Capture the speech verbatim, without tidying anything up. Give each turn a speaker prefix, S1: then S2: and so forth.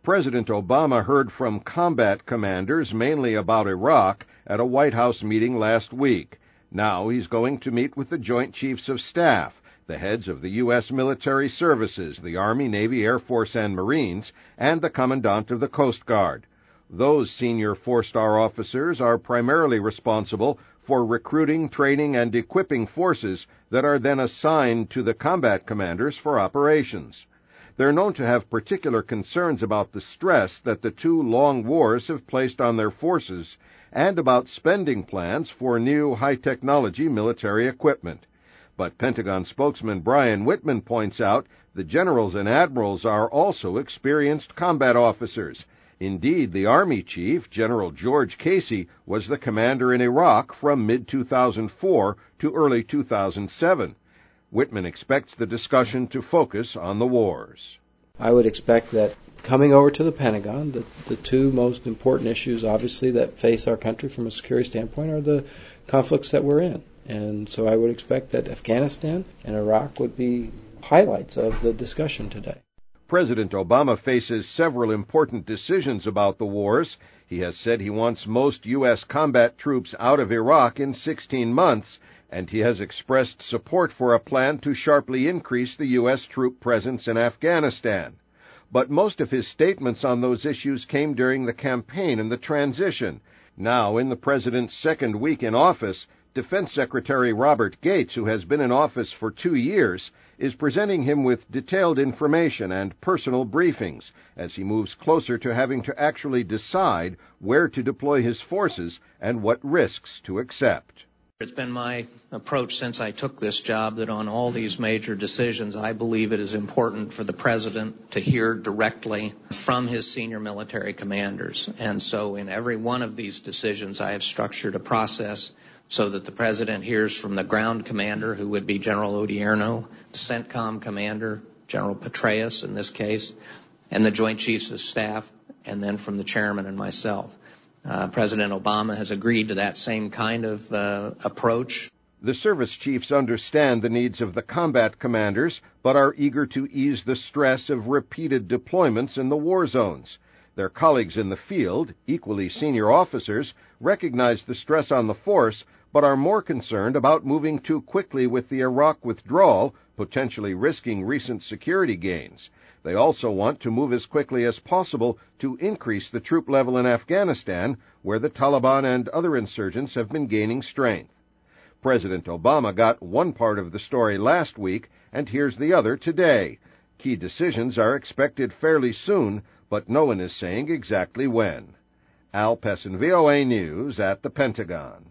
S1: President Obama heard from combat commanders mainly about Iraq at a White House meeting last week. Now he's going to meet with the Joint Chiefs of Staff, the heads of the U S military services, the Army, Navy, Air Force, and Marines, and the Commandant of the Coast Guard. Those senior four-star officers are primarily responsible for recruiting, training, and equipping forces that are then assigned to the combat commanders for operations. They're known to have particular concerns about the stress that the two long wars have placed on their forces and about spending plans for new high-technology military equipment. But Pentagon spokesman Brian Whitman points out the generals and admirals are also experienced combat officers. Indeed, the Army Chief, General George Casey, was the commander in Iraq from mid two thousand four to early two thousand seven. Whitman expects the discussion to focus on the wars.
S2: I would expect that coming over to the Pentagon, the, the two most important issues, obviously, that face our country from a security standpoint are the conflicts that we're in. And so I would expect that Afghanistan and Iraq would be highlights of the discussion today.
S1: President Obama faces several important decisions about the wars. He has said he wants most U S combat troops out of Iraq in sixteen months, and he has expressed support for a plan to sharply increase the U S troop presence in Afghanistan. But most of his statements on those issues came during the campaign and the transition. Now, in the president's second week in office, Defense Secretary Robert Gates, who has been in office for two years, is presenting him with detailed information and personal briefings as he moves closer to having to actually decide where to deploy his forces and what risks to accept.
S3: It's been my approach since I took this job that on all these major decisions, I believe it is important for the president to hear directly from his senior military commanders. And so in every one of these decisions, I have structured a process so that the president hears from the ground commander, who would be General Odierno, the CENTCOM commander, General Petraeus in this case, and the Joint Chiefs of Staff, and then from the chairman and myself. Uh, President Obama has agreed to that same kind of uh, approach.
S1: The service chiefs understand the needs of the combat commanders, but are eager to ease the stress of repeated deployments in the war zones. Their colleagues in the field, equally senior officers, recognize the stress on the force, but are more concerned about moving too quickly with the Iraq withdrawal, potentially risking recent security gains. They also want to move as quickly as possible to increase the troop level in Afghanistan, where the Taliban and other insurgents have been gaining strength. President Obama got one part of the story last week, and here's the other today. Key decisions are expected fairly soon, but no one is saying exactly when. Al Pessin, V O A News at the Pentagon.